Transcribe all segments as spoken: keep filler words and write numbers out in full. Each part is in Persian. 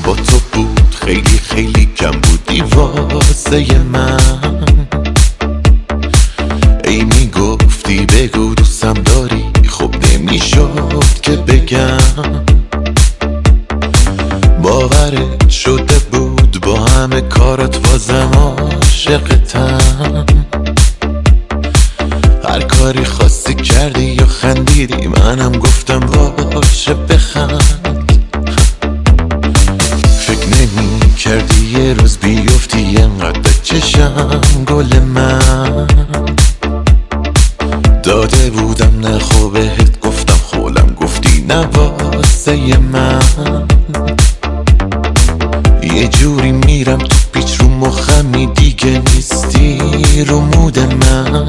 با تو بود خیلی خیلی کم بودی واسه من. ای میگفتی بگو دوستم داری، خب نمیشد که بگم. باورت شده بود با همه کارات بازم عاشقتم. هر کاری خواستی کردی یا خندیدی، منم گفتم باشه بخند. فکر نمی کردی یه روز بیفتی انقدر چشم گل من. داده بودم نه خوبهت گفتم خولم، گفتی نه واسه من. یه جوری میرم تو پیچ رو مخمی، دیگه نیستی رو مود من.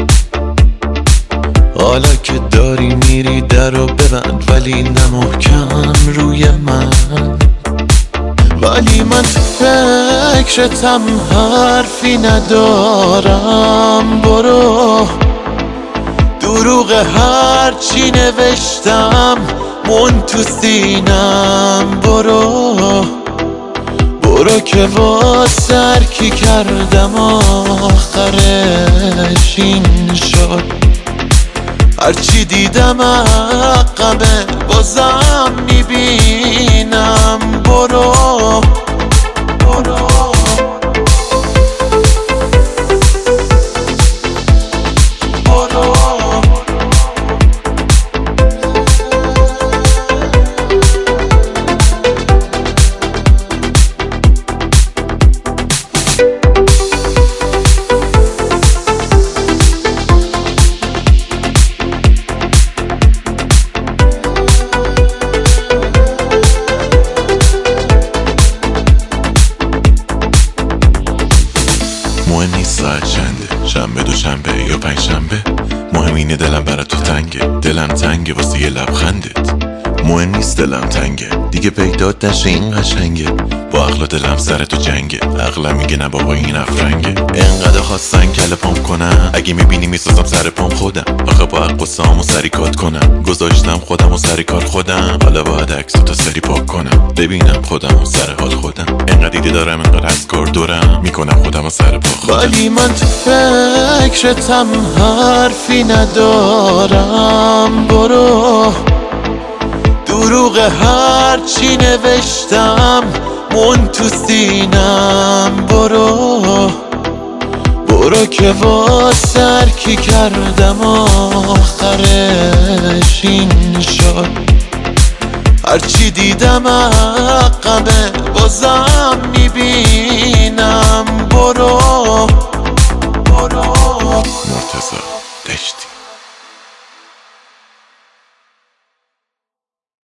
حالا که داری میری درو ببند، ولی نه محکم روی من. ولی من تو فکرتم حرفی ندارم، برو. دروغ هرچی نوشتم مون تو سینم، برو. برو که واسه هر کی کردم آخرش این شد. هرچی دیدم عقبه بازم میبینم، برو برو. مهم نیست ساعت چنده، شنبه دو شنبه یا پنج شنبه. مهم اینه دلم برا تو تنگه، دلم تنگه واسه یه لبخندت. مهم نیست دلم تنگه دیگه پیدات نشه این قشنگه. با عقل و دلم سر تو جنگه، عقلم میگه نه بابا این افرنگه. انقدر خواستن کله پام کنم، اگه میبینی میسازم سر پام خودم. آخه با عقل سامو سری کات کنم، گذاشتم خودم و سری کار خودم. حالا باید عکسو تا سری پاک کنم، ببینم خودم و سر حال خودم. انقدر دیده دارم انقدر از کار دورم، میکنم خودم و سر پا خودم. ولی من تو فکرتم حرفی ندارم، برو. دروغ هرچی نوشتم مون تو سینم، برو. برو که واسه هر کی کردم آخرش این شد. هرچی دیدم عقبه بازم